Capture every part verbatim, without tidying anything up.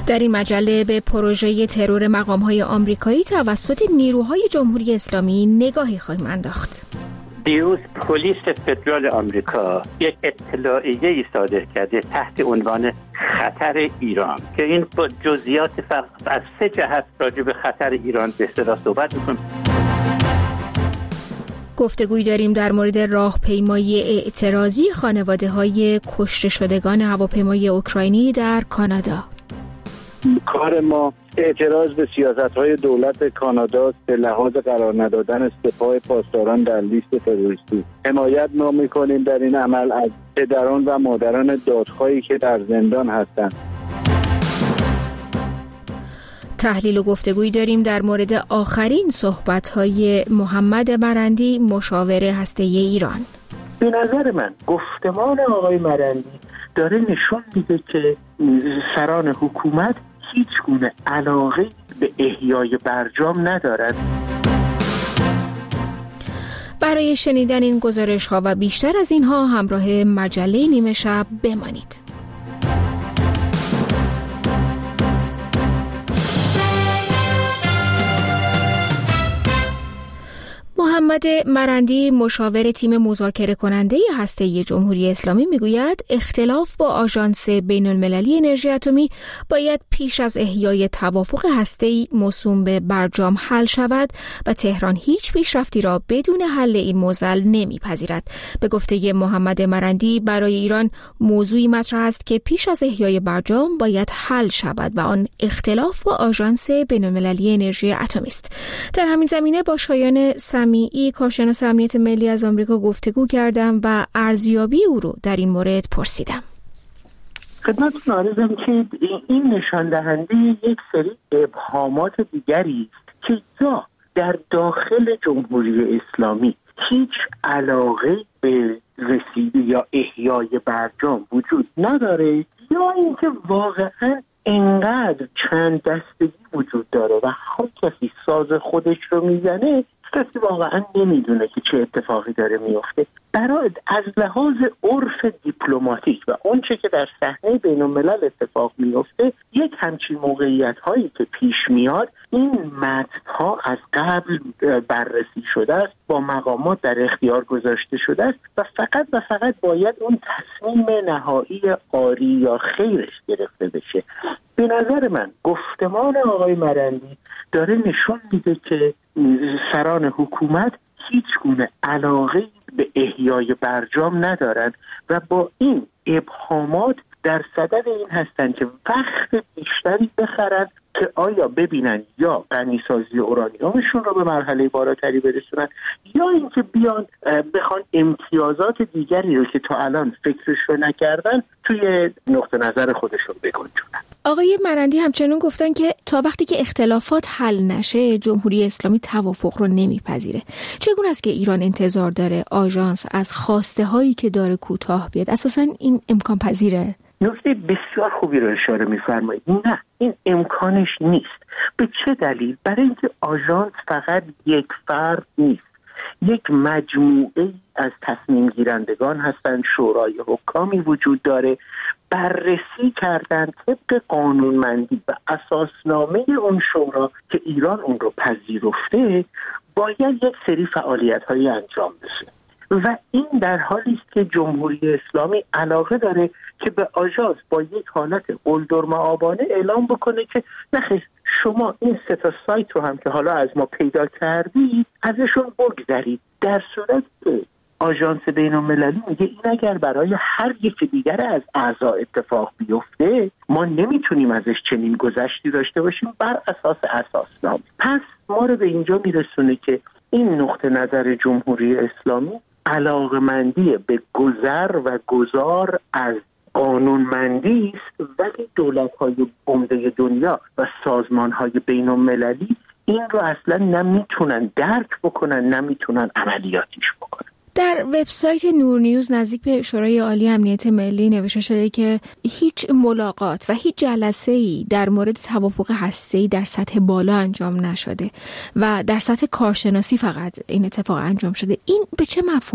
در این مجله به پروژه ترور مقام‌های آمریکایی توسط نیروهای جمهوری اسلامی نگاهی خواهیم انداخت. دیروز پلیس فدرال آمریکا یک اطلاعیه‌ای صادر کرده تحت عنوان خطر ایران که این با جزئیات فقط از سه جهت راجع به خطر ایران به اصطلاح صحبت می‌کنه. گفتگوی داریم در مورد راهپیمایی اعتراضی خانواده‌های کشته شدگان هواپیمای اوکراینی در کانادا. کار ما اعتراض به سیاست‌های دولت کانادا به لحاظ قرار ندادن سپاه پاسداران در لیست تروریستی. حمایت ما می‌کنیم در این عمل از پدران و مادران دادخواهی که در زندان هستند. تحلیل و گفتگویی داریم در مورد آخرین صحبت‌های محمد مرندی، مشاور هسته‌ای ایران. به نظر من گفتمان آقای مرندی داره نشون میده که سران حکومت هیچ گونه علاقه به احیای برجام ندارد. برای شنیدن این گزارش‌ها و بیشتر از اینها همراه مجله نیمه شب بمانید. محمد مرندی، مشاور تیم مذاکره کننده هسته‌ای جمهوری اسلامی، میگوید اختلاف با آژانس بین‌المللی انرژی اتمی باید پیش از احیای توافق هسته‌ای موسوم به برجام حل شود و تهران هیچ پیشرفتی را بدون حل این معضل نمیپذیرد. به گفته محمد مرندی برای ایران موضوعی مطرح است که پیش از احیای برجام باید حل شود و آن اختلاف با آژانس بین‌المللی انرژی اتمی است. در همین زمینه با شایان سمیعی، کارشناس امنیت ملی از آمریکا گفتگو کردم و ارزیابی او رو در این مورد پرسیدم. خدمتتون عرضم که این نشان دهنده یک سری ابهامات دیگری است که یا در داخل جمهوری اسلامی هیچ علاقه به رسیدگی یا احیای برجام وجود نداره، یا اینکه واقعا انقدر چند دستگی وجود داره و هر کسی ساز خودش رو میزنه، کسی واقعا نمیدونه که چه اتفاقی داره میفته. برای از لحاظ عرف دیپلماتیک و اونچه که در صحنه بین الملل اتفاق میفته، یک همچین موقعیت هایی که پیش میاد، این متن ها از قبل بررسی شده است، با مقامات در اختیار گذاشته شده است و فقط و فقط باید اون تصمیم نهایی آری یا خیرش گرفته بشه. به نظر من گفتمان آقای مرندی داره نشون میده که سران حکومت هیچ گونه علاقه به احیای برجام ندارند و با این ابهامات در صدد این هستند که وقت بیشتری بخرند که آیا ببینن یا غنیسازی اورانیومشون رو به مرحله بالاتری برسونن، یا اینکه بیان بخوان امتیازات دیگری رو که تا الان فکرش رو نکردن توی نقطه نظر خودشون بگنجونن. آقای مرندی همچنین گفتن که تا وقتی که اختلافات حل نشه جمهوری اسلامی توافق رو نمیپذیره. چگونه است که ایران انتظار داره آژانس از خواسته هایی که داره کوتاه بیاد؟ اساساً این امکان پذیره؟ نکته بسیار خوبی رو اشاره می‌فرمایید. نه، این امکانش نیست. به چه دلیل؟ برای اینکه آژانس فقط یک فرد نیست، یک مجموعه از تصمیم گیرندگان هستند. شورای حکامی وجود داره، بررسی کردن طبق قانونمندی و اساسنامه اون شورا که ایران اون رو پذیرفته، باید یک سری فعالیت‌های انجام بشه و این در حالی است که جمهوری اسلامی علاقه داره که به آژانس با یک حالت قلدرمآبانه اعلام بکنه که نخیر، شما این سه تا سایت رو هم که حالا از ما پیدا کردید ازشون بگذرید. در صورت که آژانس بین‌المللی میگه این اگر برای هر یک دیگر از اعضا اتفاق بیفته، ما نمیتونیم ازش چنین گذشتی داشته باشیم بر اساس اساسنامه. پس ما رو به اینجا میرسونه که این نقطه نظر جمهوری اسلامی علاقمندی به گذر و گذار از قانونمندی است، ولی دولت‌های عمده دنیا و سازمان‌های بین‌المللی این رو اصلا نمیتونن درک بکنن، نمیتونن عملیاتیش بکنن. در وبسایت نور نیوز نزدیک به شورای عالی امنیت ملی نوشته شده که هیچ ملاقات و هیچ جلسه‌ای در مورد توافق هسته‌ای در سطح بالا انجام نشده و در سطح کارشناسی فقط این اتفاق انجام شده. این به چه مفهومه؟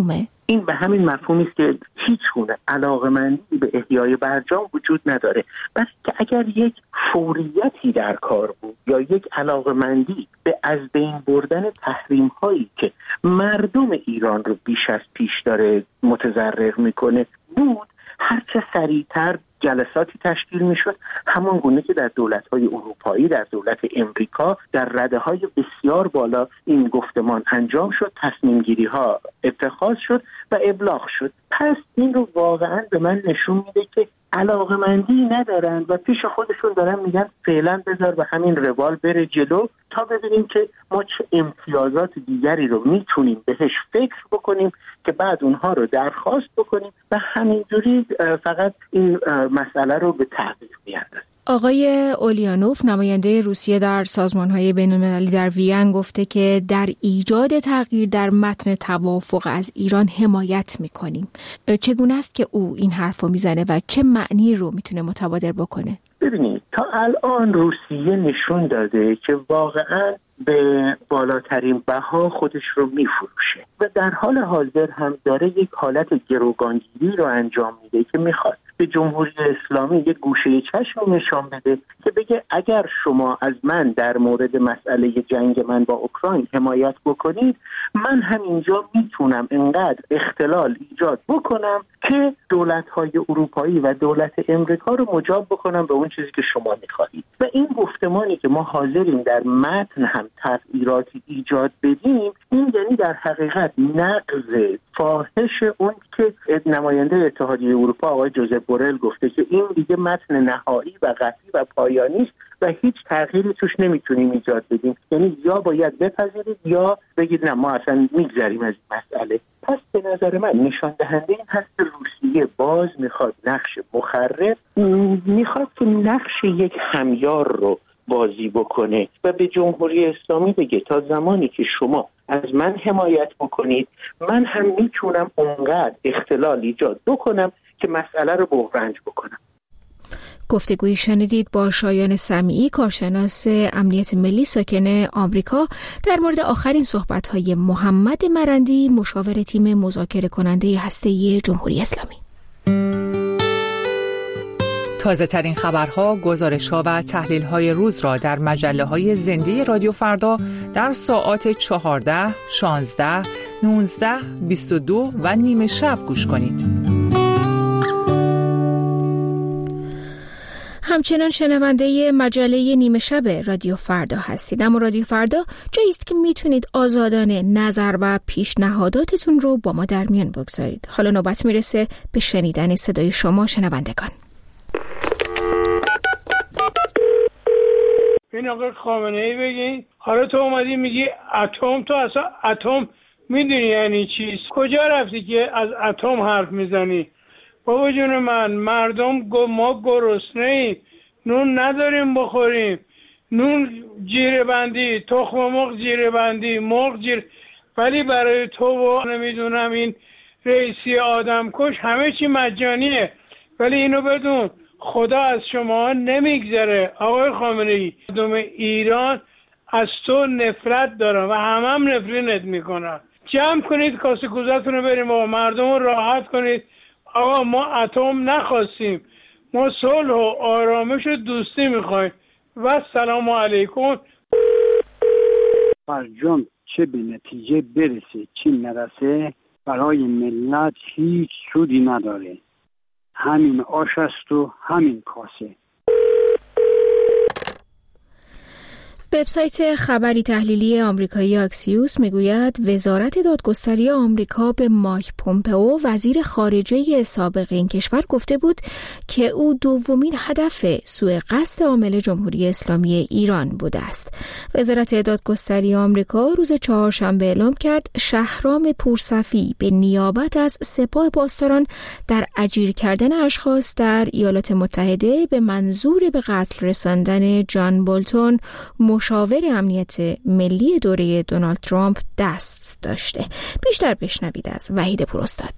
این به همین مفهومی است که هیچ گونه علاقه‌مندی به احیای برجام وجود نداره، بس که اگر یک فوریتی در کار بود یا یک علاقه‌مندی به از بین بردن تحریم هایی که مردم ایران رو بیش از پیش داره متضرر میکنه بود، هرچه سریعتر جلساتی تشکیل میشد، همان گونه که در دولت‌های اروپایی، در دولت امریکا در رده‌های بسیار بالا این گفتمان انجام شد، تصمیم گیری ها اتخاذ شد و ابلاغ شد. پس این رو واقعا به من نشون میده که علاقه‌مندی ندارن و پیش خودشون دارن میگن فعلا بذار به همین روال بره جلو تا ببینیم که ما چه امتیازات دیگری رو میتونیم بهش فکر بکنیم که بعد اونها رو درخواست بکنیم و همینجوری فقط این مسئله رو به تعویق بیاندازیم. آقای اولیانوف نماینده روسیه در سازمان‌های بین‌المللی در وین گفته که در ایجاد تغییر در متن توافق از ایران حمایت می‌کنیم. چگونه است که او این حرفو میزنه و چه معنی رو میتونه متبادر بکنه؟ ببینید تا الان روسیه نشون داده که واقعاً به بالاترین بها خودش رو میفروشه و در حال حاضر هم داره یک حالت گروگانگیری رو انجام میده که میخواد به جمهوری اسلامی یک گوشه چشم نشان بده که بگه اگر شما از من در مورد مسئله جنگ من با اوکراین حمایت بکنید، من همینجا میتونم انقدر اختلال ایجاد بکنم که دولت‌های اروپایی و دولت امریکا رو مجاب بکنم به اون چیزی که شما میخواهید. و این گفتمانی که ما حاضریم در متن هم تغییراتی ایجاد بدیم، این یعنی در حقیقت نقض فاحش اون که نماینده اتحادیه اروپا آقای جوزپ بورل گفته که این دیگه متن نهایی و قطعی و پایانی است و هیچ تغییری توش نمیتونیم ایجاد بدیم. یعنی یا باید بپذیرید یا بگید نه ما اصلا میگذریم از این مسئله. پس به نظر من نشان دهنده این هست که روسیه باز میخواد نقش مخرب، میخواد که نقش یک همیار رو بازی بکنه و به جمهوری اسلامی بگه تا زمانی که شما از من حمایت بکنید، من هم میتونم اونقدر اختلال ایجاد بکنم که مسئله رو بحرنج بکنم. گفتگویی شنیدید با شایان سمیعی، کارشناس امنیت ملی ساکن آمریکا، در مورد آخرین صحبت‌های محمد مرندی، مشاور تیم مذاکره کننده هسته‌ای جمهوری اسلامی. تازه ترین خبرها، گزارش‌ها و تحلیل‌های روز را در مجله‌های زنده رادیو فردا در ساعات چهارده، شانزده، نوزده، بیست و دو و نیمه شب گوش کنید. همچنان شنونده مجله نیمه شب رادیو فردا هستید. اما رادیو فردا جایی است که میتونید آزادانه نظر و پیشنهاداتتون رو با ما در میان بگذارید. حالا نوبت میرسه به شنیدن صدای شما شنوندگان. این آقای خامنه ای بگین، حالا تو اومدی میگی اتم، تو اصلا اتم میدونی یعنی چیز؟ کجا رفتی که از اتم حرف میزنی؟ بابا جون من، مردم گو ما گرسنه ایم، نون نداریم بخوریم، نون جیره بندی، تخم مرغ جیره بندی، مرغ جیره، ولی برای تو و نمیدونم این رئیسی آدم کش همه چی مجانیه. ولی اینو بدون خدا از شما نمیگذره. آقای خامنه ای، مردم ایران از تو نفرت دارن و همه هم نفرینت میکنن. جمع کنید کاسه کوزتون رو بریم و مردم رو راحت کنید. آقا ما اتم نخواستیم، ما صلح و آرامش و دوستی میخوایم و سلام علیکم. برجام چه به نتیجه برسه چی نرسه برای ملت هیچ سودی نداره. همین آش است و همین کاسه. وبسایت خبری تحلیلی آمریکایی اکسیوس میگوید وزارت دادگستری آمریکا به مایک پومپئو، وزیر خارجه سابق این کشور، گفته بود که او دومین هدف سوء قصد عامل جمهوری اسلامی ایران بوده است. وزارت دادگستری آمریکا روز چهارشنبه اعلام کرد شهرام پورصفی به نیابت از سپاه پاسداران در اجیر کردن اشخاص در ایالات متحده به منظور به قتل رساندن جان بولتون، مشاور امنیت ملی دوره دونالد ترامپ، دست داشته. بیشتر بشنوید از وحید پوراستاد.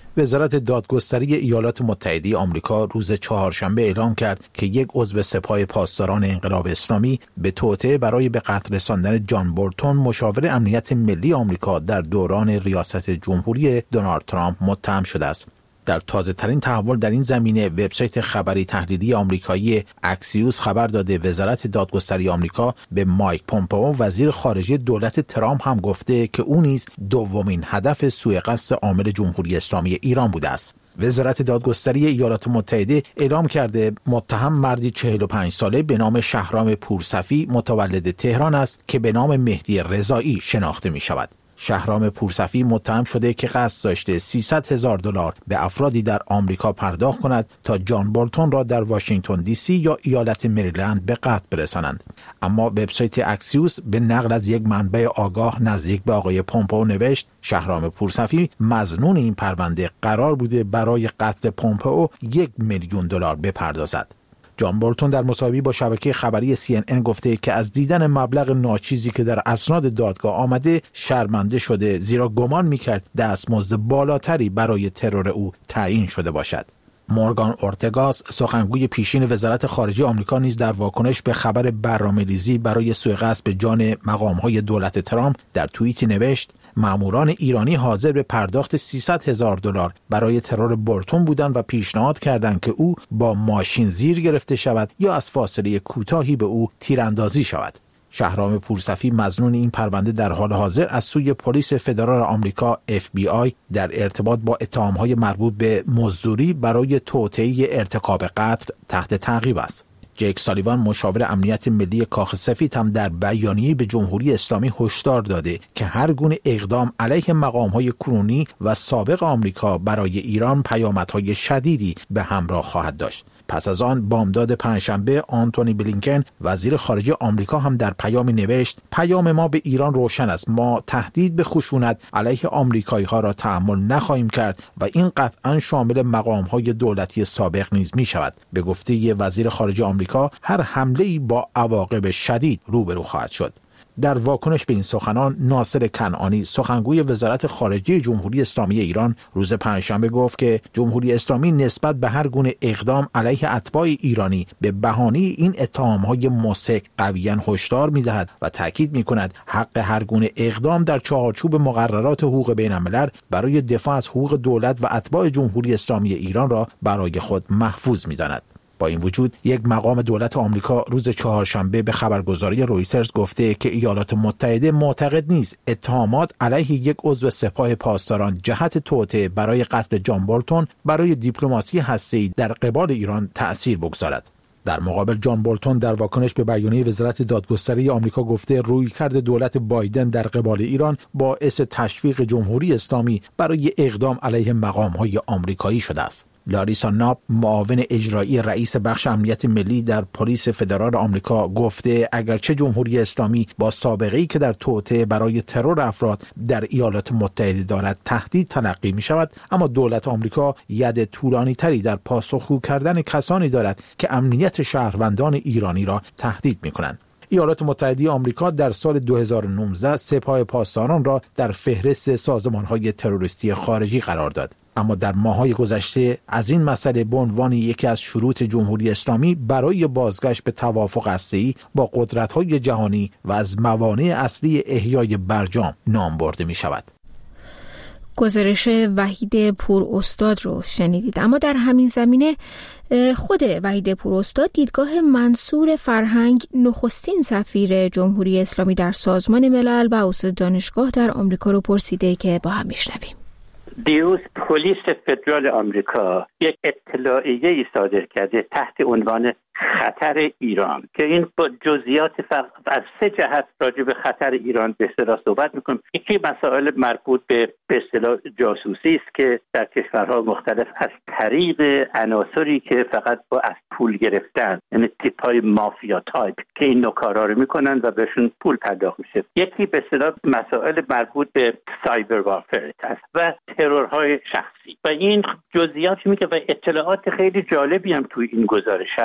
وزارت دادگستری ایالات متحده آمریکا روز چهارشنبه اعلام کرد که یک عضو سپاه پاسداران انقلاب اسلامی به توطئه برای به قتل رساندن جان بولتون مشاور امنیت ملی آمریکا در دوران ریاست جمهوری دونالد ترامپ متهم شده است. در تازه ترین تحول در این زمینه وبسایت خبری تحلیلی آمریکایی اکسیوس خبر داده وزارت دادگستری آمریکا به مایک پومپئو وزیر خارجه دولت ترامپ هم گفته که او نیز دومین هدف سوءقصد عامل جمهوری اسلامی ایران بوده است. وزارت دادگستری ایالات متحده اعلام کرده متهم مردی چهل و پنج ساله به نام شهرام پورصفی متولد تهران است که به نام مهدی رضایی شناخته می شود. شهرام پورصفی متهم شده که قصد داشته سیصد هزار دلار به افرادی در آمریکا پرداخت کند تا جان بولتون را در واشنگتن دی سی یا ایالت مریلند به قتل برسانند. اما وبسایت اکسیوس به نقل از یک منبع آگاه نزدیک به آقای پومپئو نوشت شهرام پورصفی مظنون این پرونده قرار بوده برای قتل پومپئو یک میلیون دلار بپردازد. جان بولتون در مصاحبه‌ای با شبکه خبری سی ان ان گفته که از دیدن مبلغ ناچیزی که در اسناد دادگاه آمده شرمنده شده، زیرا گمان می‌کرد دستمزد بالاتری برای ترور او تعیین شده باشد. مورگان اورتگاس سخنگوی پیشین وزارت خارجه آمریکا نیز در واکنش به خبر برنامه‌ریزی برای سوءقصد به جان مقام‌های دولت ترامپ در توییتی نوشت ماموران ایرانی حاضر به پرداخت سیصد هزار دلار برای ترور بولتون بودند و پیشنهاد کردند که او با ماشین زیر گرفته شود یا از فاصله کوتاهی به او تیراندازی شود. شهرام پورصفی مظنون این پرونده در حال حاضر از سوی پلیس فدرال آمریکا اف بی آی در ارتباط با اتهام‌های مربوط به مزدوری برای توطئه ارتکاب قتل تحت تعقیب است. جیک سالیوان مشاور امنیت ملی کاخ سفید هم در بیانیه‌ای به جمهوری اسلامی هشدار داده که هر گونه اقدام علیه مقام‌های کنونی و سابق آمریکا برای ایران پیامدهای شدیدی به همراه خواهد داشت. پس از آن بامداد پنجشنبه آنتونی بلینکن وزیر خارجه آمریکا هم در پیامی نوشت پیام ما به ایران روشن است، ما تهدید به خشونت علیه آمریکایی‌ها را تحمل نخواهیم کرد و این قطعا شامل مقام‌های دولتی سابق نیز می‌شود. به گفته وزیر خارجه آمریکا هر حمله‌ای با عواقب شدید روبرو خواهد شد. در واکنش به این سخنان ناصر کنعانی سخنگوی وزارت خارجه جمهوری اسلامی ایران روز پنجشنبه گفت که جمهوری اسلامی نسبت به هر گونه اقدام علیه اتباع ایرانی به بهانه این اتهام‌های مسک قویاً هشدار می‌دهد و تاکید می‌کند حق هر گونه اقدام در چارچوب مقررات حقوق بین‌الملل برای دفاع از حقوق دولت و اتباع جمهوری اسلامی ایران را برای خود محفوظ می‌داند. با این وجود یک مقام دولت آمریکا روز چهارشنبه به خبرگزاری رویترز گفته که ایالات متحده معتقد نیست اتهامات علیه یک عضو سپاه پاسداران جهت توطئه برای قتل جان بولتون برای دیپلماسی هسته‌ای در قبال ایران تأثیر بگذارد. در مقابل جان بولتون در واکنش به بیانیه وزارت دادگستری آمریکا گفته رویکرد دولت بایدن در قبال ایران باعث تشویق جمهوری اسلامی برای اقدام علیه مقام‌های آمریکایی شده است. لاریسا ناب معاون اجرایی رئیس بخش امنیت ملی در پلیس فدرال آمریکا گفته اگرچه جمهوری اسلامی با سابقه‌ای که در توطئه برای ترور افراد در ایالات متحده دارد تهدید تلقی می شود، اما دولت آمریکا ید طولانی تری در پاسخگو کردن کسانی دارد که امنیت شهروندان ایرانی را تهدید می کنند. ایالات متحده آمریکا در سال دو هزار و نوزده سپاه پاسداران را در فهرست سازمان‌های تروریستی خارجی قرار داد. اما در ماه‌های گذشته از این مسئله به عنوان یکی از شروط جمهوری اسلامی برای بازگشت به توافق هسته‌ای با قدرت‌های جهانی و از موانع اصلی احیای برجام نام برده می‌شود. گزارش وحید پور استاد رو شنیدید. اما در همین زمینه خود وحید پور استاد دیدگاه منصور فرهنگ نخستین سفیر جمهوری اسلامی در سازمان ملل و استاد دانشگاه در آمریکا رو پرسیده که با هم میشنویم. دیروز پلیس فدرال آمریکا یک اطلاعیه‌ای صادر کرده تحت عنوان خطر ایران که این با جزئیات از سه جهت راجع به خطر ایران به اصطلاح صحبت می‌کنیم. یکی مسائل مربوط به به اصطلاح جاسوسی است که در کشورها مختلف از طریق عناصری که فقط با از پول گرفتن، یعنی تیپ‌های مافیا تایپ که این نوع کارا رو می‌کنن و بهشون پول پرداخت میشه. یکی به اصطلاح مسائل مربوط به سایبر وارفر است و ترورهای شخصی و این جزئیاتی میگه و اطلاعات خیلی جالبی هم توی این گزارش هست که به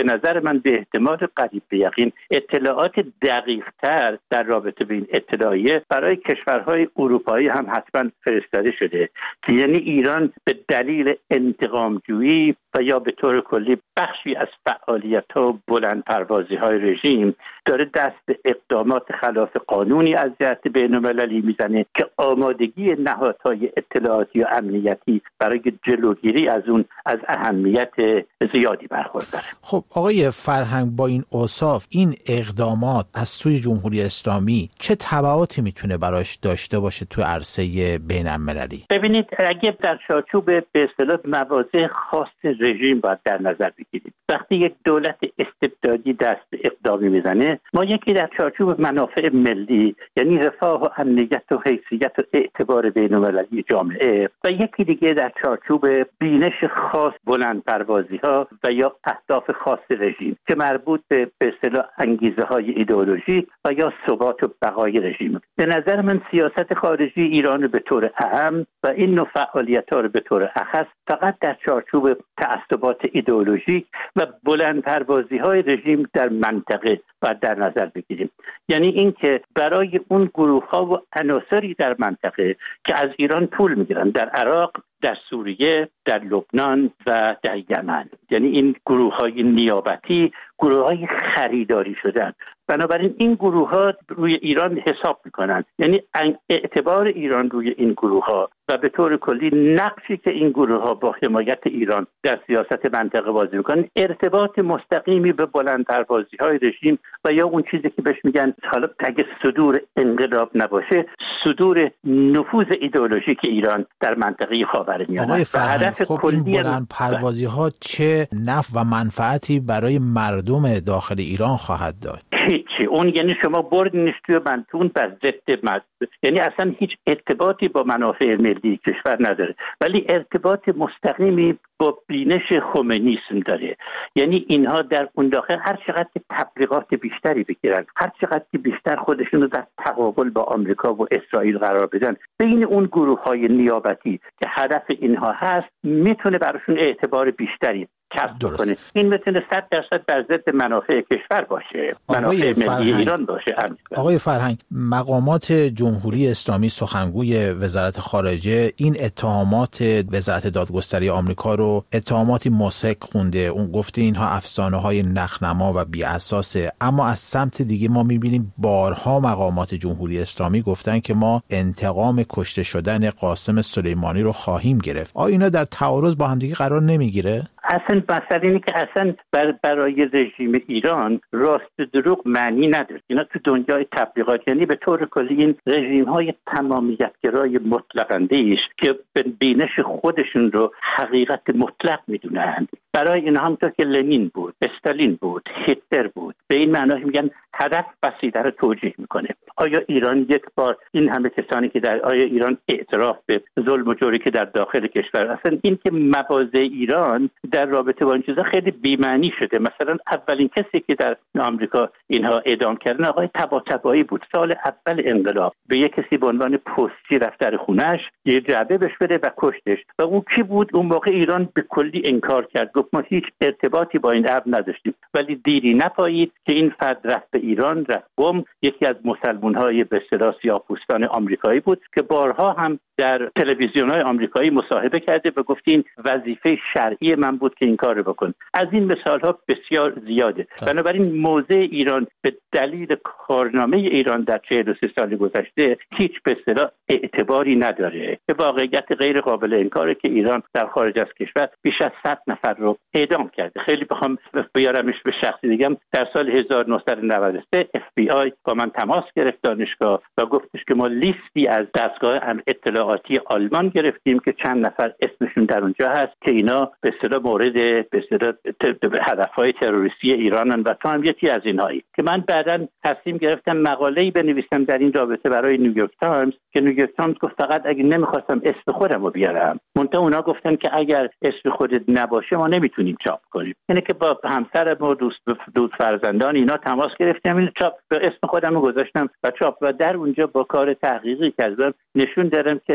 نظر من به احتمال قریب به یقین اطلاعات دقیق‌تر در رابطه به این اطلاعیه برای کشورهای اروپایی هم حتما فرستاده شده، که یعنی ایران به دلیل انتقامجویی و یا به طور کلی بخشی از فعالیت‌ها و بلند پروازی‌های رژیم داره دست به اقدامات خلاف قانونی از جهت بین‌المللی میزنه که آمادگی نهادهای اطلاعاتی و امنیتی برای جلوگیری از اون از اهمیت زیادی برخورداره. خب آقای فرهنگ، با این اوصاف این اقدامات از سوی جمهوری اسلامی چه تبعاتی میتونه براش داشته باشه تو عرصه بین‌المللی؟ ببینید، اگه در چارچوب به اصطلاح مواضع خاص رژیم باید در نظر بگیرید، وقتی یک دولت استبدادی دست به اقدامی میزنه، ما یکی در چارچوب منافع ملی یعنی رفاه و امنیت و حیثیت و اعتبار بین‌المللی جامعه و یکی دیگه در چارچوب بینش خاص بلند پروازی ها و یا اهداف خاص رژیم که مربوط به به اصطلاح انگیزه های ایدئولوژیک و یا ثبات و بقای رژیم. به نظر من سیاست خارجی ایران به طور عام و این نوع فعالیت‌ها رو به طور اخص فقط در چارچوب تعصبات ایدئولوژیک و بلند پروازی های رژیم در منطقه و در نظر بگیریم. یعنی اینکه برای اون گروه ها و عناصری در منطقه که از ایران پول میگیرن، در عراق، در سوریه، در لبنان و در یمن، یعنی این گروه های نیابتی گروه های خریداری شدن، بنابراین این گروه ها روی ایران حساب میکنن، یعنی اعتبار ایران روی این گروه ها و به طور کلی نقشی که این گروه ها با حمایت ایران در سیاست منطقه بازی میکنن ارتباط مستقیمی به بلند پروازی های رژیم و یا اون چیزی که بهش میگن، حالا اگه صدور انقلاب نباشه، صدور نفوذ ایدئولوژیک ایران در منطقه خاورمیانه. آقای فرهنگ، خب این بلند پروازی ها چه نفع و منفعتی برای مردم داخل ایران خواهد داشت؟ هیچی. اون یعنی شما بردینش توی بنتون بر ضد مد، یعنی اصلا هیچ ارتباطی با منافع ملی کشور نداره، ولی ارتباط مستقیمی با بینش خمینیسم داره. یعنی اینها در اون داخل هر چقدر تبلیغات بیشتری بگیرن، هر چقدر بیشتر خودشون رو در تقابل با آمریکا و اسرائیل قرار بدن، بین اون گروه های نیابتی که هدف اینها هست میتونه براشون اعتبار بیشتری کسب کنه. این میتونه صد درصد بر ضد منافع کشور باشه، منافع ملی ایران باشه. آقای فرهنگ، مقامات جمهوری اسلامی، سخنگوی وزارت خارجه این اتهامات وزارت دادگستری آمریکا رو اتهاماتی مسحک خونده. اون گفته اینها افسانه های نخنما و بی اساسه، اما از سمت دیگه ما میبینیم بارها مقامات جمهوری اسلامی گفتن که ما انتقام کشته شدن قاسم سلیمانی رو خواهیم گرفت. آیا اینا در تعارض با هم دیگه قرار نمیگیره؟ اصلا مسئله اینه که اصلا بر برای رژیم ایران راست دروغ معنی نداره. اینا تو دنیای تبلیغات، یعنی به طور کلی این رژیم های تمامیتگرای مطلق اندیش که به بینش خودشون رو حقیقت مطلق میدونند، برای اینا همونطور که لنین بود، استالین بود، هیتلر بود، به این معنی میگن هدف بسیده رو توجیه میکنه. آیا ایران یک بار این همه کسانی که در آیا ایران اعتراف به ظلم و جوری که در داخل کشور، اصلا این که مواضع ایران در رابطه با این چیزا خیلی بی‌معنی شده. مثلا اولین کسی که در آمریکا اینها اعدام کردن آقای طباطبایی بود. سال اول انقلاب به یک کسی به عنوان پستچی رفت در خونش، یه جعبه بهش بده و کشتش. و اون کی بود؟ اون موقع ایران به کلی انکار کرد، گفت ما هیچ ارتباطی با این امر نداشتیم. ولی دیری نپایید که این فرد رفت به ایران، رفت قم، یکی از مسلمان‌های به اصطلاح سیاه‌پوستان آمریکایی بود که بارها هم در تلویزیون‌های آمریکایی مصاحبه کرده و گفت این وظیفه شرعی من بود که این کارو بکن. از این مثال‌ها بسیار زیاده. بنابراین موضع ایران به دلیل کارنامه ایران در چهل و سه سال گذشته هیچ به اصطلاح اعتباری نداره. به واقعیت غیر قابل انکاره که ایران در خارج از کشور بیش از صد نفر رو اعدام کرده. خیلی بخوام بیارمش به شخصی دیگم، در سال هزار و نهصد و نود و سه اف بی آی با من تماس گرفت دانشگاه و گفتش که ما لیستی از دستگاه اطلاعاتی آلمان گرفتیم که چند نفر اسمشون در اونجا هست که اینا به اصطلاح مورد به اصطلاح هدفهای تروریستی ایرانن و تو هم یکی از اینهایی. که من بعداً تصمیم گرفتم مقاله‌ای بنویسم در این رابطه برای نیویورک تایمز که نیویورک تایمز گفت فقط اگه نمیخواستم اسم خودم رو بیارم، منتها اونا گفتن که اگر اسم خودت نباشه ما نمیتونیم چاپ کنیم. یعنی که با همسر ما، دوست دوست فرزندان اینا تماس گرفتم، این چاپ به اسم خودم رو گذاشتم و چاپ و در اونجا با کار تحقیقی کردم نشون دادم که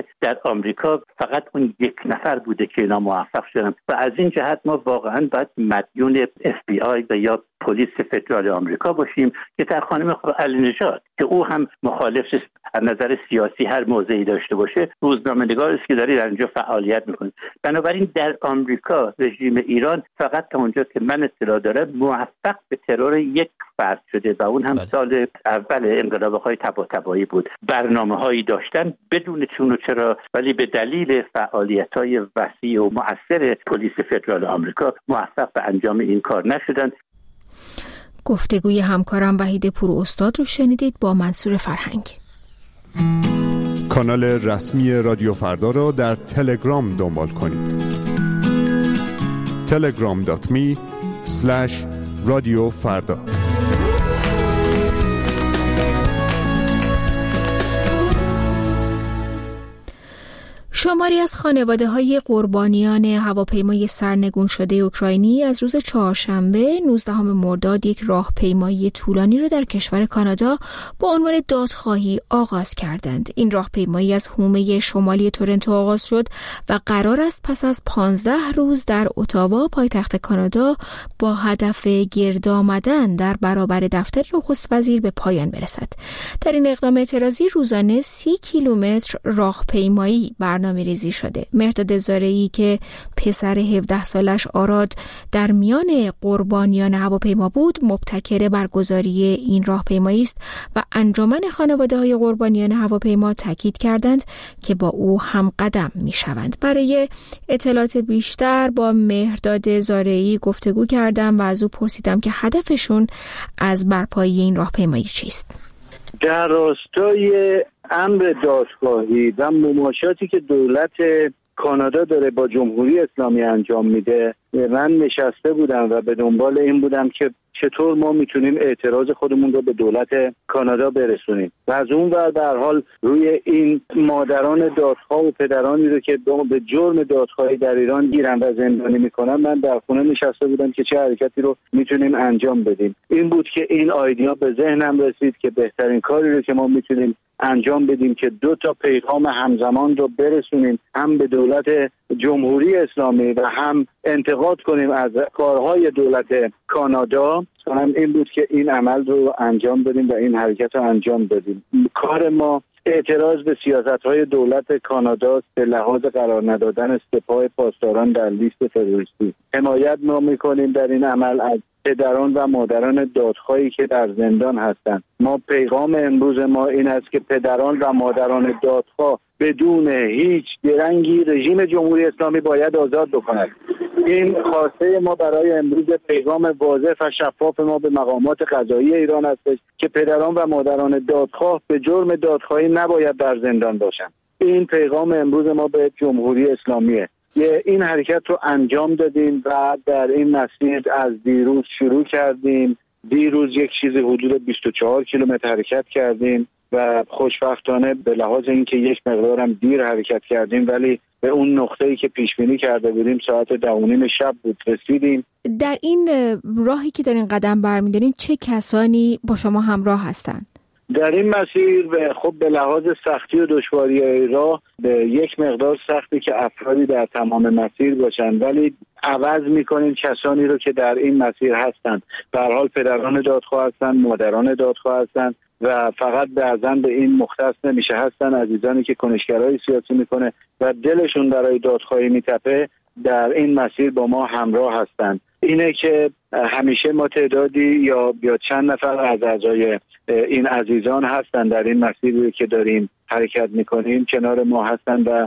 که در آمریکا فقط اون یک نفر بوده که اینا موفق شدن و از این جهت ما واقعا باید مدیون اف بی آی و یا پلیس فدرال آمریکا باشیم که در خانم علی نژاد که او هم مخالف از نظر سیاسی هر موضعی داشته باشه روزنامه‌نگار است که داره در اینجا فعالیت میکنه. بنابراین در آمریکا رژیم ایران فقط تا اونجا که من اطلاع دارم موفق به ترور یک فرد شده و اون هم بله. سال اول انقلاب‌های طباطبایی بود. برنامه‌هایی داشتن بدون چون و چرا، ولی به دلیل فعالیت‌های وسیع و مؤثر پلیس فدرال آمریکا موفق به انجام این کار نشدن. گفتگوی همکارم وحید پوراستاد رو شنیدید با منصور فرهنگ. کانال رسمی رادیو فردا را در تلگرام دنبال کنید. تلگرام دات می اسلش رادیو فردا. شماری از خانواده‌های قربانیان هواپیمای سرنگون شده اوکراینی از روز چهارشنبه نوزدهم مرداد یک راهپیمایی طولانی را در کشور کانادا با عنوان دادخواهی آغاز کردند. این راهپیمایی از حومه شمالی تورنتو آغاز شد و قرار است پس از پانزده روز در اتاوا پایتخت کانادا با هدف گرد آمدن در برابر دفتر نخست وزیر به پایان برسد. در این اقدام اعتراضی روزانه سی کیلومتر راهپیمایی برنامه ریزی شده. مهرداد زارعی که پسر هفده سالش آراد در میان قربانیان هواپیما بود مبتکر برگزاری این راهپیمایی است و انجمن خانواده‌های قربانیان هواپیما تاکید کردند که با او هم قدم می‌شوند. برای اطلاعات بیشتر با مهرداد زارعی گفتگو کردم و از او پرسیدم که هدفشون از برپایی این راهپیمایی چیست. در راستای امر دادخواهی و مماشاتی که دولت کانادا داره با جمهوری اسلامی انجام میده، من نشسته بودم و به دنبال این بودم که چطور ما میتونیم اعتراض خودمون رو به دولت کانادا برسونیم و از اون ور در حال روی این مادران دادخواه و پدرانی رو که به جرم دادخواهی در ایران گیرن و زندانی میکنن، من در خونه نشسته بودم که چه حرکتی رو میتونیم انجام بدیم. این بود که این ایده به ذهنم رسید که بهترین کاری رو که ما میتونیم انجام بدیم که دو تا پیغام همزمان رو برسونیم، هم به دولت جمهوری اسلامی و هم انتقاد کنیم از کارهای دولت کانادا. هم این بود که این عمل رو انجام بدیم و این حرکت رو انجام بدیم. کار ما اعتراض به سیاست‌های دولت کانادا به لحاظ قرار ندادن سپاه پاسداران در لیست تروریستی. حمایت ما می‌کنیم در این عمل از پدران و مادران دادخواهی که در زندان هستند. ما پیغام امروز ما این است که پدران و مادران دادخواه بدون هیچ درنگی رژیم جمهوری اسلامی باید آزاد بکند. این خواسته ما برای امروز پیغام واضح و شفاف ما به مقامات قضایی ایران هستش که پدران و مادران دادخواه به جرم دادخواهی نباید در زندان باشند. این پیغام امروز ما به جمهوری اسلامیه. این حرکت رو انجام دادیم و در این مسیر از دیروز شروع کردیم. دیروز یک چیز حدود بیست و چهار کیلومتر حرکت کردیم و خوشبختانه به لحاظ اینکه یک مقدارم دیر حرکت کردیم ولی به اون نقطه‌ای که پیش بینی کرده بودیم ساعت ده و نیم شب بود رسیدیم. در این راهی که دارین قدم برمی‌دارین چه کسانی با شما همراه هستند؟ در این مسیر خب به لحاظ سختی و دشواری راه به یک مقدار سختی که افرادی در تمام مسیر باشن، ولی عوض میکنیم کسانی رو که در این مسیر هستند. به هر حال پدران دادخواه هستند، مادران دادخواه هستند و فقط بعضا به این مختص نمیشه. هستن عزیزانی که کنشگرای سیاسی میکنه و دلشون برای دادخواهی میتپه، در این مسیر با ما همراه هستند. اینه که همیشه ما تعدادی یا یا چند نفر از اعضای این عزیزان هستن در این مسیری که داریم حرکت میکنیم کنار ما هستن و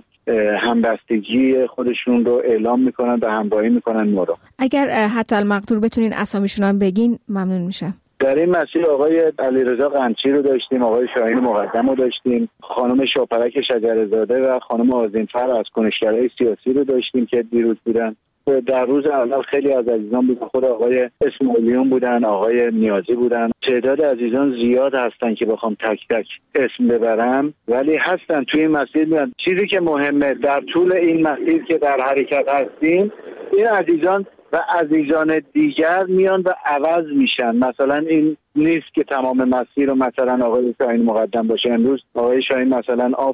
همبستگی خودشون رو اعلام میکنن و همراهی میکنن ما رو. اگر حتی المقدور بتونین اسامیشون هم بگین ممنون میشم. در این مسیر آقای علیرضا قنچی رو داشتیم، آقای شاهین مقدم رو داشتیم، خانم شاپرک شجره‌زاده و خانم آذین‌فر از کنشگرای سیاسی رو داشتیم که دیروز بودن. در روز اول خیلی از عزیزان بودن، خود آقای اسماعیلیون بودن، آقای نیازی بودن. تعداد عزیزان زیاد هستن که بخوام تک تک اسم ببرم، ولی هستن توی این مسیر میان. چیزی که مهمه در طول این مسیر که در حرکت هستیم، این عزیزان و عزیزان دیگر میان و عوض میشن. مثلا این نیست که تمام مسیر رو مثلا آقای شاهین مقدم باشه. امروز آقای شاهین مثلا آف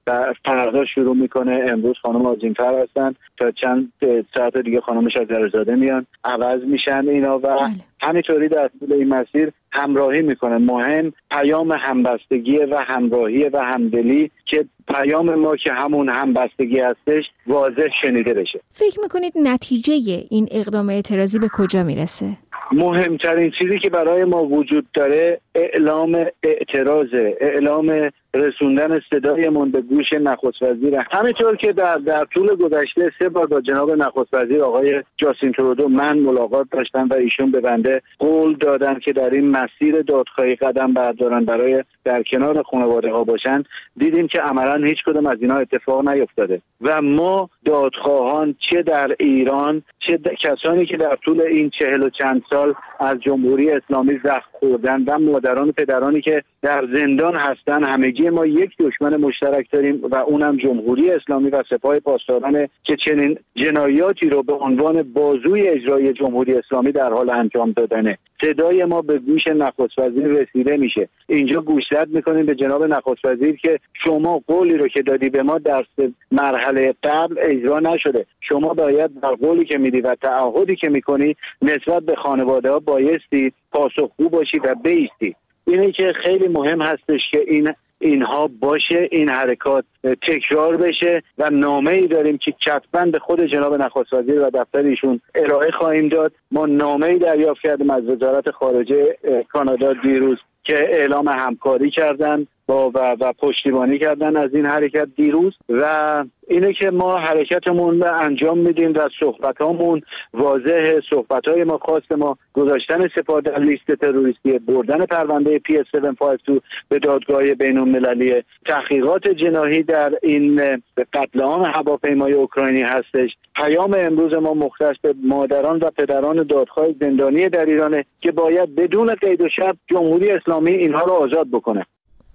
و فردا شروع میکنه. امروز خانم آزین‌فر هستن، تا چند ساعت دیگه خانم شجرزاده میان، عوض میشن اینا و همینطوری در طول این مسیر همراهی میکنه. مهم پیام همبستگی و همراهی و همدلی که پیام ما که همون همبستگی هستش واضح شنیده بشه. فکر میکنید نتیجه این اقدام اعتراضی به کجا میرسه؟ مهمترین چیزی که برای ما وجود داره اعلام اعتراضه، اعلام رسوندن صدایمون به گوش نخست وزیر. همینطور که در در طول گذشته سه بار با جناب نخست وزیر آقای جاستین ترودو من ملاقات داشتم و ایشون به بنده قول دادن که در این مسیر دادخواهی قدم بردارن برای در کنار خانواده ها باشن. دیدیم که عملاً هیچ کدوم از اینا اتفاق نیفتاده و ما دادخواهان چه در ایران چه کسانی که در طول این چهل و چند سال از جمهوری اسلامی زخم خوردن و مادران و پدرانی که در زندان هستن، همگی ما یک دشمن مشترک داریم و اونم جمهوری اسلامی و سپاه پاسداران که چنین جنایاتی رو به عنوان بازوی اجرای جمهوری اسلامی در حال انجام دادنه. صدای ما به گوش نخست وزیر رسیده میشه. اینجا گوشزد میکنیم به جناب نخست وزیر که شما قولی رو که دادی به ما در مرحله قبل اجرا نشده، شما باید در قولی که میدی و تعهدی که میکنی نسبت به خانواده ها بایستی پاسخگو باشی و بایستی. اینه که خیلی مهم هستش که این اینها باشه، این حرکات تکرار بشه و نامه‌ای داریم که کتباً به خود جناب نخست وزیر و دفتر ایشون ارائه خواهیم داد. ما نامه‌ای دریافت کردیم از وزارت خارجه کانادا دیروز که اعلام همکاری کردن با و, و پشتیبانی کردن از این حرکت دیروز و اینه که ما حرکتمون رو انجام میدیم و صحبتامون واضحه. صحبتای ما خواست ما گذاشتن سپاه در لیست تروریستی، بردن پرونده پی اس هفت پنج دو به دادگاه بین‌المللی، تحقیقات جناحی در این قتل عام هواپیمای اوکراینی هستش. پیام امروز ما مختص به مادران و پدران دادخواه زندانی در ایرانه که باید بدون قید و شرط جمهوری اسلامی اینها رو آزاد بکنه.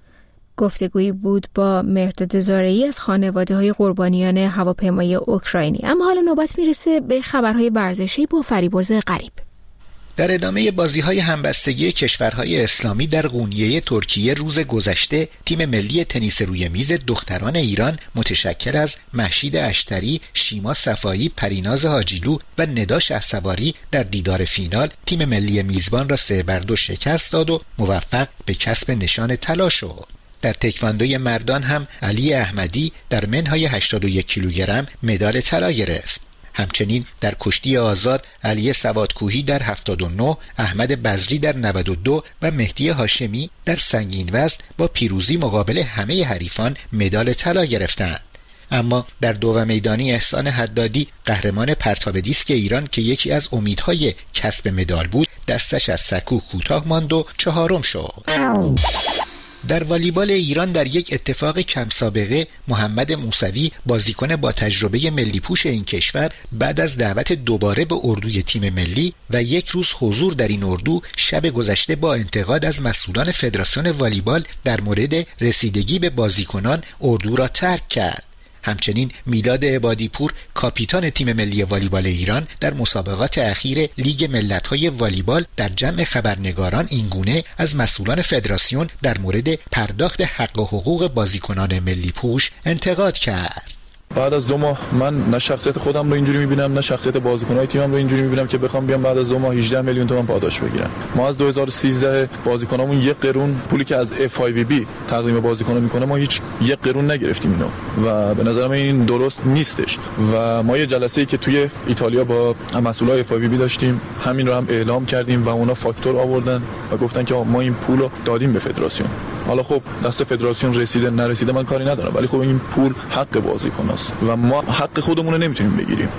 گفتگویی بود با مرداد زارعی از خانواده‌های قربانیان هواپیمای اوکراینی. اما حالا نوبت میرسه به خبرهای ورزشی با فریبرز غریب. در ادامه بازی‌های همبستگی کشورهای اسلامی در قونیه ترکیه روز گذشته، تیم ملی تنیس روی میز دختران ایران متشکل از مهشید اشتری، شیما صفایی، پریناز حاجیلو و ندا شهسواری در دیدار فینال تیم ملی میزبان را سه بر دو شکست داد و موفق به کسب نشان طلا شد. در تکواندوی مردان هم علی احمدی در منهای هشتاد و یک کیلوگرم مدال طلا گرفت. همچنین در کشتی آزاد علی سوادکوهی در هفتاد و نه، احمد بزری در نود و دو و مهدی هاشمی در سنگین وزن با پیروزی مقابل همه حریفان مدال طلا گرفتند. اما در دو میدانی احسان حدادی قهرمان پرتاب دیسک ایران که یکی از امیدهای کسب مدال بود دستش از سکو کوتاه ماند و چهارم شد. در والیبال ایران در یک اتفاق کم سابقه محمد موسوی بازیکن با تجربه ملی پوش این کشور بعد از دعوت دوباره به اردوی تیم ملی و یک روز حضور در این اردو شب گذشته با انتقاد از مسئولان فدراسیون والیبال در مورد رسیدگی به بازیکنان اردو را ترک کرد. همچنین میلاد عبادیپور کاپیتان تیم ملی والیبال ایران در مسابقات اخیر لیگ ملت‌های والیبال در جمع خبرنگاران اینگونه از مسئولان فدراسیون در مورد پرداخت حق و حقوق بازیکنان ملی پوش انتقاد کرد. بعد از دو ماه من نه شخصیت خودم رو اینجوری میبینم نه شخصیت بازیکن‌های تیمم رو اینجوری میبینم که بخوام بیام بعد از دو ماه هجده میلیون تومان پاداش بگیرم. ما از دو هزار و سیزده بازیکنامون یک قرون پولی که از اف آی وی بی تقدیم بازیکن‌ها میکنه ما هیچ یک قرون نگرفتیم اینو و به نظر من این درست نیستش و ما یه جلسه‌ای که توی ایتالیا با مسئولای اف آی وی بی داشتیم همین رو هم اعلام کردیم و اونا فاکتور آوردن و گفتن که ما این پولو دادیم به فدراسیون. حالا خب دست فدراسیون رسیده نرسیده من کاری ندارم، ولی خب این پول حق بازیکناست و ما حق خودمون رو نمیتونیم بگیریم.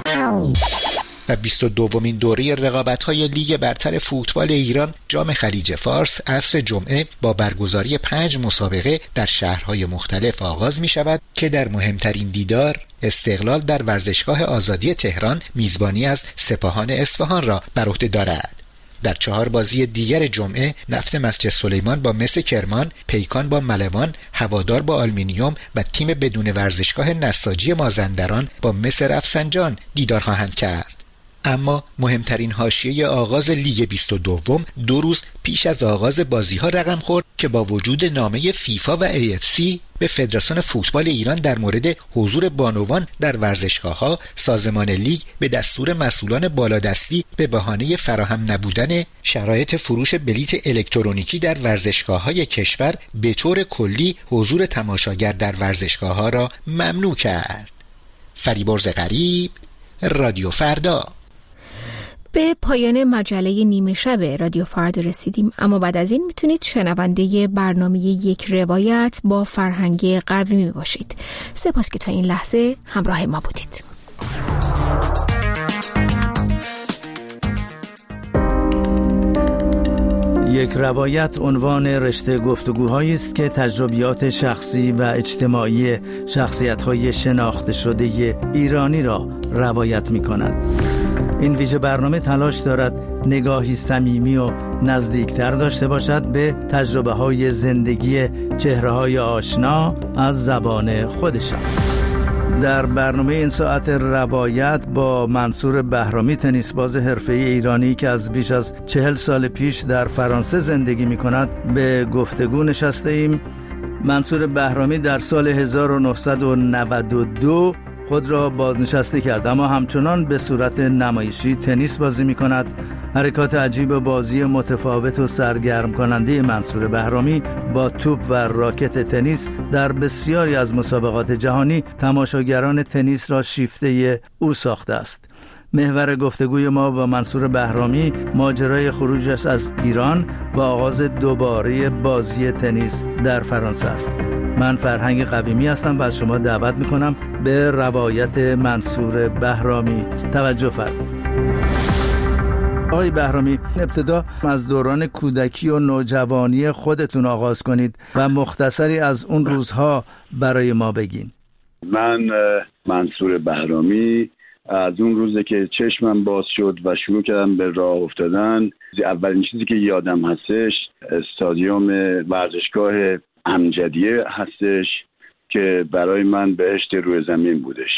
و بیست و دومین دوره رقابت‌های لیگ برتر فوتبال ایران جام خلیج فارس عصر جمعه با برگزاری پنج مسابقه در شهرهای مختلف آغاز می شود که در مهمترین دیدار استقلال در ورزشگاه آزادی تهران میزبانی از سپاهان اصفهان را بر عهده دارد. در چهار بازی دیگر جمعه نفت مسجد سلیمان با مس کرمان، پیکان با ملوان، هوادار با آلومینیوم و تیم بدون ورزشگاه نساجی مازندران با مس رفسنجان دیدار خواهند کرد. اما مهمترین حاشیه آغاز لیگ بیست و دو دو روز پیش از آغاز بازی‌ها رقم خورد که با وجود نامه فیفا و ای اف سی به فدراسیون فوتبال ایران در مورد حضور بانوان در ورزشگاه‌ها، سازمان لیگ به دستور مسئولان بالادستی به بهانه فراهم نبودن شرایط فروش بلیت الکترونیکی در ورزشگاه‌های کشور به طور کلی حضور تماشاگر در ورزشگاه‌ها را ممنوع کرد. فریبرز غریب، رادیو فردا. به پایان مجله نیمه شب رادیو فردا رسیدیم، اما بعد از این میتونید شنونده برنامه یک روایت با فرهنگ قویمی باشید. سپاس که تا این لحظه همراه ما بودید. یک روایت عنوان رشته گفتگوهایی است که تجربیات شخصی و اجتماعی شخصیت‌های شناخته شده ایرانی را روایت می‌کند. این ویژه برنامه تلاش دارد نگاهی صمیمی و نزدیکتر داشته باشد به تجربه‌های زندگی چهره‌های آشنا از زبان خودشان. در برنامه این ساعت روایت با منصور بهرامی، تنیس باز حرفه‌ای ایرانی که از بیش از چهل سال پیش در فرانسه زندگی می‌کند، به گفتگو نشسته ایم. منصور بهرامی در سال هزار و نهصد و نود و دو خود را بازنشسته کرد، اما همچنان به صورت نمایشی تنیس بازی می‌کند. حرکات عجیب بازی متفاوت و سرگرم کننده منصور بهرامی با توپ و راکت تنیس در بسیاری از مسابقات جهانی تماشاگران تنیس را شیفته او ساخته است. محور گفتگوی ما با منصور بهرامی ماجرای خروجش از ایران و آغاز دوباره بازی تنیس در فرانسه است. من فرهنگ قویمی هستم و از شما دعوت میکنم به روایت منصور بهرامی توجه فرمایید. آقای بهرامی، ابتدا از دوران کودکی و نوجوانی خودتون آغاز کنید و مختصری از اون روزها برای ما بگین. من منصور بهرامی از اون روزه که چشمم باز شد و شروع کردم به راه افتادن، اولین چیزی که یادم هستش استادیوم ورزشگاه امجدیه هستش که برای من بهشت روی زمین بودش.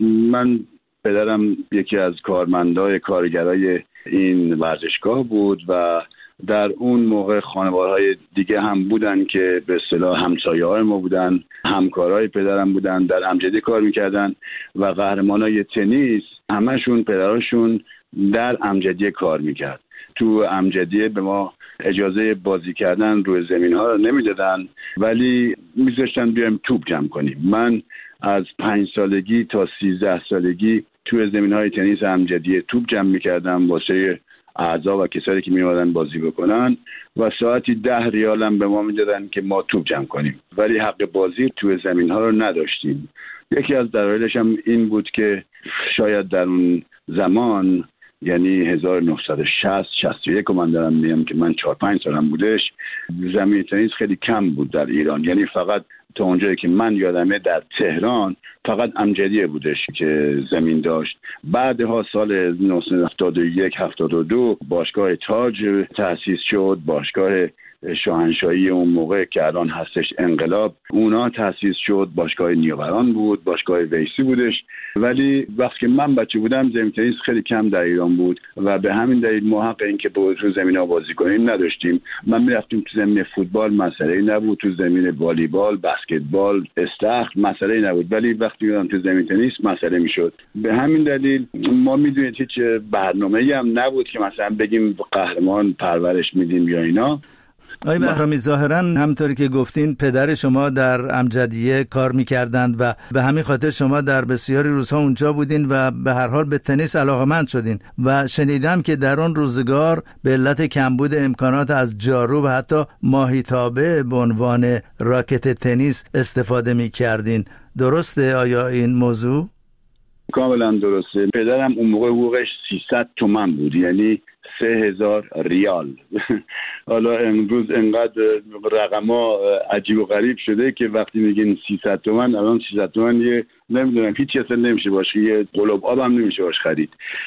من پدرم یکی از کارمندای کارگرای این ورزشگاه بود و در اون موقع خانواده‌های دیگه هم بودن که به اصطلاح همسایه‌های ما بودن، همکارای پدرم بودن، در امجدیه کار میکردن و قهرمانای تنیس همشون پدراشون در امجدیه کار میکرد. تو امجدیه به ما اجازه بازی کردن روی زمین ها رو نمیدادن، ولی میذاشتن بیایم توپ جمع کنیم. من از پنج سالگی تا سیزده سالگی توی زمین های تنیس امجدیه توپ جمع میکردم واسه اعضا و کسایی که میومدن بازی بکنن و ساعتی ده ریال هم به ما میدادن که ما توپ جمع کنیم، ولی حق بازی توی زمین ها رو نداشتیم. یکی از دلایلش هم این بود که شاید در اون زمان، یعنی هزار و نهصد و شصت شصت و یک من دارم میگم که من چهار پنج سالم بودش، زمین تنیس خیلی کم بود در ایران. یعنی فقط تا اونجایی که من یادمه در تهران فقط امجدیه بودش که زمین داشت. بعدها سال هزار و نهصد و هفتاد و یک هفتاد و دو باشگاه تاج تأسیس شد، باشگاه شاهنشاهی اون موقع که الان هستش انقلاب، اونا تأسیس شد. باشگاه نیاوران بود، باشگاه ویسی بودش، ولی وقتی که من بچه بودم زمین تنیس خیلی کم در ایران بود و به همین دلیل ما حق این که با تو زمین‌ها بازی کنیم نداشتیم. من میرفتیم تو زمین فوتبال مسئله‌ای نبود، تو زمین والیبال، بسکتبال، استخر مسئله‌ای نبود، ولی وقتی میرم تو زمین تنیس مسئله میشد. به همین دلیل ما میدونید هیچ برنامه‌ای هم نبود که مثلا بگیم قهرمان پرورش میدیم یا اینا. آقای بهرامی، ظاهراً همونطوری که گفتین پدر شما در امجدیه کار می‌کردند و به همین خاطر شما در بسیاری روزها اونجا بودین و به هر حال به تنیس علاقه‌مند شدین و شنیدم که در اون روزگار به علت کمبود امکانات از جارو و حتی ماهیتابه به عنوان راکت تنیس استفاده می‌کردین. درسته آیا این موضوع؟ کاملا درسته. پدرم اون موقع حقوقش سیصد تومان بود، یعنی سه هزار ریال. حالا امروز انقدر رقما عجیب و غریب شده که وقتی میگین سیصد تومان، الان سیصد تومان یه نمیدونم هیچ اصلا نمیشه باشه، یه قلوب آب هم نمیشه باشه خرید.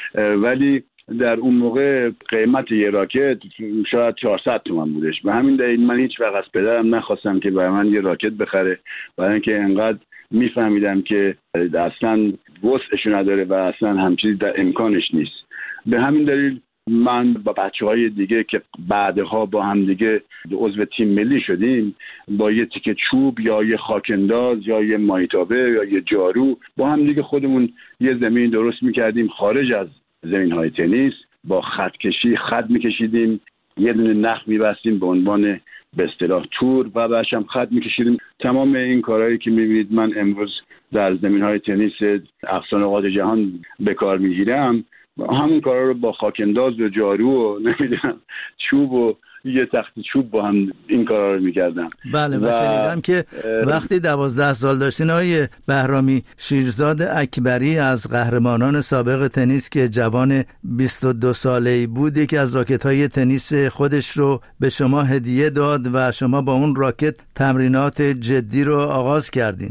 ولی در اون موقع قیمت یه راکت شاید چهارصد تومان بودش. به همین دلیل من هیچ وقت از پدرم نخواستم که برای من یه راکت بخره، برای اینکه انقدر میفهمیدم که اصلا وسعش نداره و اصلا همچیزی در امکانش نیست. به همین دلیل من با بچه‌های دیگه که بعدها با هم دیگه عضو تیم ملی شدیم، با یه تیکه چوب یا یه خاکنداز یا یه مایتابه یا یه جارو با هم دیگه خودمون یه زمین درست می‌کردیم خارج از زمین‌های تنیس، با خط کشی خط می‌کشیدیم، یه دونه نخ می‌بستیم به عنوان به اصطلاح تور و بعدش هم خط می‌کشیدیم. تمام این کارهایی که می‌بینید من امروز در زمین‌های تنیس اقصا نقاط جهان به کار می‌گیرم، همون کارا رو با خاکنداز و جارو و نمیدونم چوب و یه تخت چوب با هم این کارا رو می‌کردم. بله و شنیدم که وقتی دوازده سال داشتین آقای بهرامی، شیرزاد اکبری از قهرمانان سابق تنیس که جوان بیست و دو ساله‌ای بود، یکی از راکت‌های تنیس خودش رو به شما هدیه داد و شما با اون راکت تمرینات جدی رو آغاز کردین.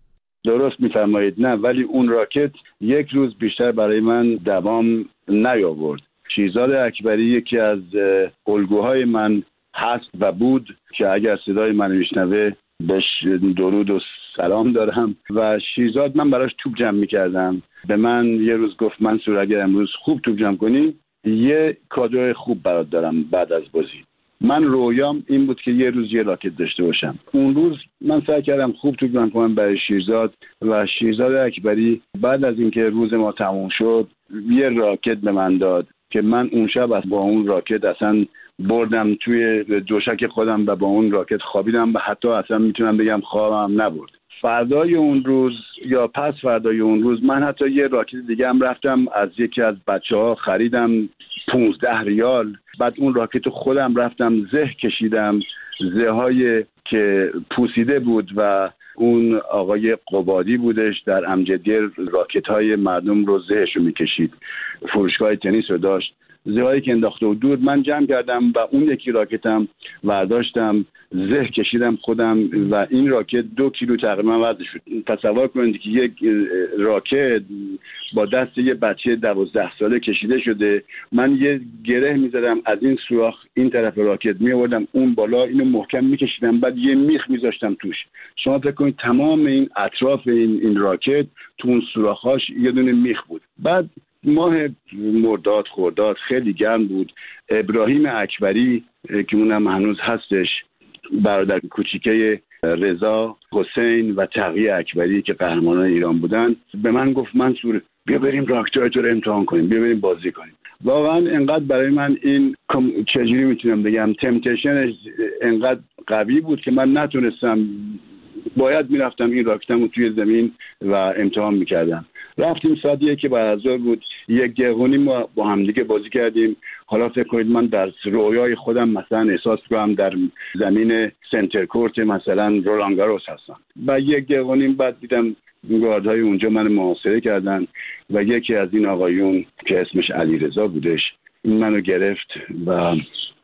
درست می‌فرمایید. نه، ولی اون راکت یک روز بیشتر برای من دوام نیاورد. شیرزاد اکبری یکی از الگوهای من هست و بود که اگر صدای من میشنوه بهش درود و سلام دارم. و شیرزاد، من براش توپ جمع میکردم، به من یه روز گفت منصور اگر امروز خوب توپ جمع کنی یه کادو خوب برات دارم بعد از بازی. من رویام این بود که یه روز یه راکت داشته باشم. اون روز من سعی کردم خوب توپ جمع کنم برای شیرزاد و شیرزاد اکبری بعد از اینکه روز ما تموم شد یه راکت به من داد که من اون شب با اون راکت اصلا بردم توی دوشک خودم و با اون راکت خوابیدم و حتی اصلا میتونم بگم خوابم نبرد. فردای اون روز یا پس فردای اون روز من حتی یه راکت دیگه هم رفتم از یکی از بچه‌ها خریدم پونزده ریال. بعد اون راکت خودم رفتم زه کشیدم، زه‌های که پوسیده بود و اون آقای قبادی بودش در امجدیه راکت‌های مردم رو زهش رو میکشید، فروشگاه تنیس رو داشت، زهایی که انداخته و دور من جمع کردم و اون یکی راکتم برداشتم زه کشیدم خودم و این راکت دو کیلو تقریبا وزن شد. تصور کنید که یک راکت با دست یه بچه دوازده ساله کشیده شده، من یه گره میزدم از این سوراخ این طرف راکت میآوردم اون بالا، اینو محکم میکشیدم، بعد یه میخ میذاشتم توش. شما فکر کنید تمام این اطراف این این راکت تو اون سوراخاش یه دونه میخ بود. بعد ماه مرداد خرداد خیلی گرم بود. ابراهیم اکبری که اونم هنوز هستش، برادر کوچیکه رضا، حسین و تقی اکبری که قهرمانان ایران بودن، به من گفت منصور بیا بریم راکت‌هات رو امتحان کنیم، بیا بریم بازی کنیم. واقعا انقدر برای من این چجوری میتونم بگم تمپتیشن انقدر قوی بود که من نتونستم، باید میرفتم این راکتم رو توی زمین و امتحان میکردم. رفتیم ساعت یک بعد از ظهر بود، یک دقیقه ما با هم دیگه بازی کردیم. حالا فکر کنید من در رویای خودم مثلا احساس کنم در زمین سنتر کورت مثلا رولان گاروس هستم و یک دقیقه بعد دیدم گاردهای اونجا من محاصره کردن و یکی از این آقایون که اسمش علیرضا بودش این منو گرفت و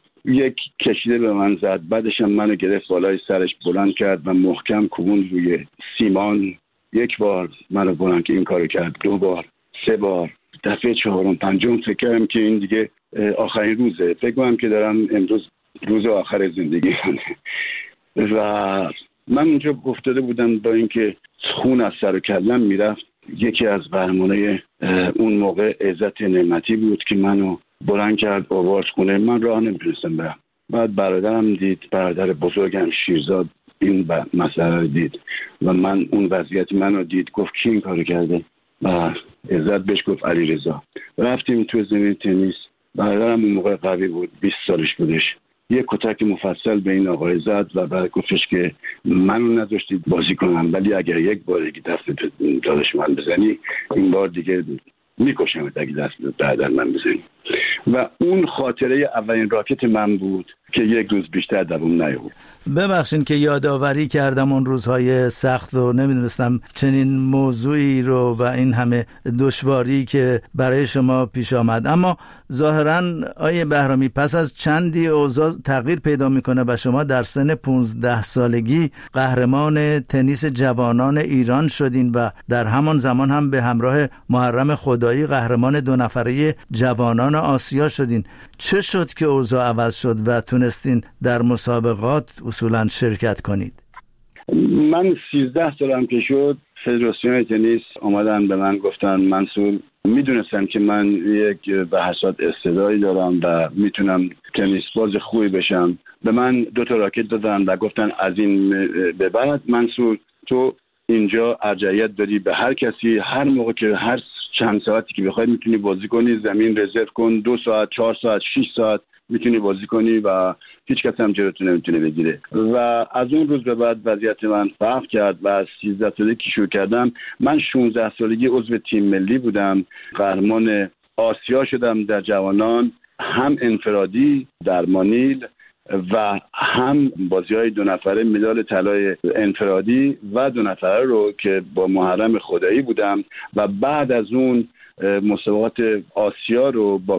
یک کشیده به من زد. بعدش هم منو گرفت بالای سرش بلند کرد و محکم کوبون روی سیمان. یک بار منو بلند که این کارو کرد، دو بار، سه بار، دفعه چهارم پنجم فکر کردم که این دیگه آخرین روزه، فکر کنم که دارم امروز روز آخر زندگی و من اونجا افتاده بودم با اینکه خون از سر و کلم میرفت. یکی از قهرمانای اون موقع عزت نعمتی بود که منو بلند کرد آورد خونه. من راه نمیتونستم برم. بعد برادرم دید، برادر بزرگم شیرزاد این مسئله رو دید و من اون وضعیت منو دید، گفت کی این کارو کرده و عزت بهش گفت علیرضا. رفتیم تو زمین تنیس. برادرم اون موقع قوی بود، بیست سالش بودش. یک کتک مفصل به این آقای زد و بعد گفتش که منو نذاشتید بازی کنم، ولی اگر یک بار دیگه دست داداش من بزنی این بار دیگه میکشم اگه دست بعد من بزنی. و اون خاطره اولین راکت من بود که یک روز بیشتر دوام نیاورد. ببخشید که یادآوری کردم اون روزهای سخت و نمیدونستم چنین موضوعی رو و این همه دشواری که برای شما پیش آمد. اما ظاهراً آیه بهرامی پس از چندی اوضاع تغییر پیدا میکنه و شما در سن پونزده سالگی قهرمان تنیس جوانان ایران شدین و در همان زمان هم به همراه محرم خدایی قهرمان دو نفره جوانان آسیا شدین. چه شد که اوضاع عوض شد و تونستین در مسابقات اصولاً شرکت کنید؟ من سیزده سالم که شد فدراسیون تنیس آمدن به من گفتن منصور میدونستن که من یک به حساب استعدادی دارم و میتونم تنیس باز خوبی بشم. به من دو تا راکت دادن و گفتن از این به بعد منصور تو اینجا ارجحیت داری به هر کسی، هر موقع که هر چند ساعتی که بخوای میتونی بازی کنی، زمین رزرو کن، دو ساعت، چهار ساعت، شش ساعت میتونی بازی کنی و هیچ کس هم جلوتو نمیتونه بگیره. و از اون روز به بعد وضعیت من فرق کرد و از سیزده سالگی که شروع کردم، من شانزده سالگی عضو تیم ملی بودم، قهرمان آسیا شدم در جوانان، هم انفرادی در مانیل و هم بازی‌های دو نفره مدال طلای انفرادی و دو نفره رو که با محرم خدایی بودم و بعد از اون مسابقات آسیا رو با